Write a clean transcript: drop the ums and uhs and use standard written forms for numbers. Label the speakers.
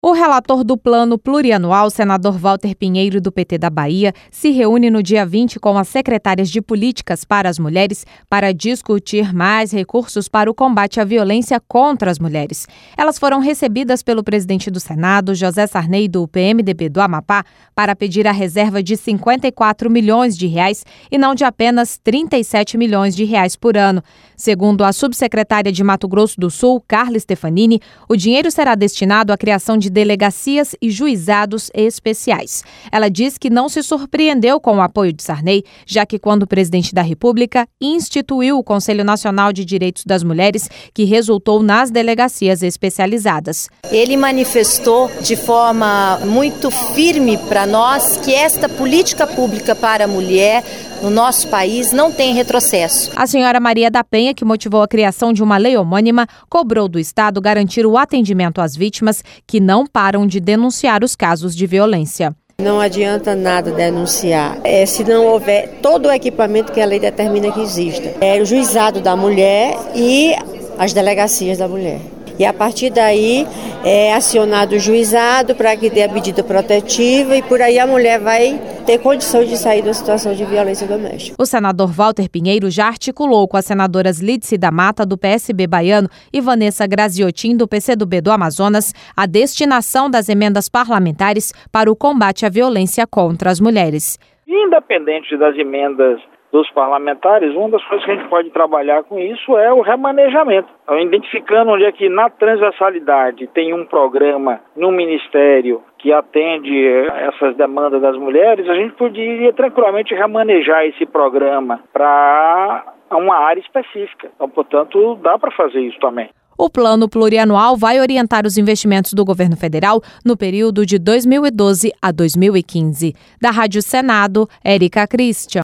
Speaker 1: O relator do Plano Plurianual, senador Walter Pinheiro, do PT da Bahia, se reúne no dia 20 com as secretárias de Políticas para as Mulheres para discutir mais recursos para o combate à violência contra as mulheres. Elas foram recebidas pelo presidente do Senado, José Sarney, do PMDB do Amapá, para pedir a reserva de R$ 54 milhões e não de apenas R$ 37 milhões por ano. Segundo a subsecretária de Mato Grosso do Sul, Carla Stefanini, o dinheiro será destinado à criação de delegacias e juizados especiais. Ela diz que não se surpreendeu com o apoio de Sarney, já que quando o presidente da República instituiu o Conselho Nacional de Direitos das Mulheres, que resultou nas delegacias especializadas.
Speaker 2: Ele manifestou de forma muito firme para nós que esta política pública para a mulher no nosso país não tem retrocesso.
Speaker 1: A senhora Maria da Penha, que motivou a criação de uma lei homônima, cobrou do Estado garantir o atendimento às vítimas que não param de denunciar os casos de violência.
Speaker 3: Não adianta nada denunciar se não houver todo o equipamento que a lei determina que exista. É o juizado da mulher e as delegacias da mulher. E a partir daí é acionado o juizado para que dê a medida protetiva e por aí a mulher vai ter condições de sair da situação de violência doméstica.
Speaker 1: O senador Walter Pinheiro já articulou com as senadoras Lídice da Mata, do PSB baiano, e Vanessa Graziotin, do PCdoB do Amazonas, a destinação das emendas parlamentares para o combate à violência contra as mulheres.
Speaker 4: Independente das emendas dos parlamentares, uma das coisas que a gente pode trabalhar com isso é o remanejamento. Então, identificando onde é que na transversalidade tem um programa no Ministério que atende essas demandas das mulheres, a gente poderia tranquilamente remanejar esse programa para uma área específica. Então, portanto, dá para fazer isso também.
Speaker 1: O Plano Plurianual vai orientar os investimentos do governo federal no período de 2012 a 2015. Da Rádio Senado, Érica Christian.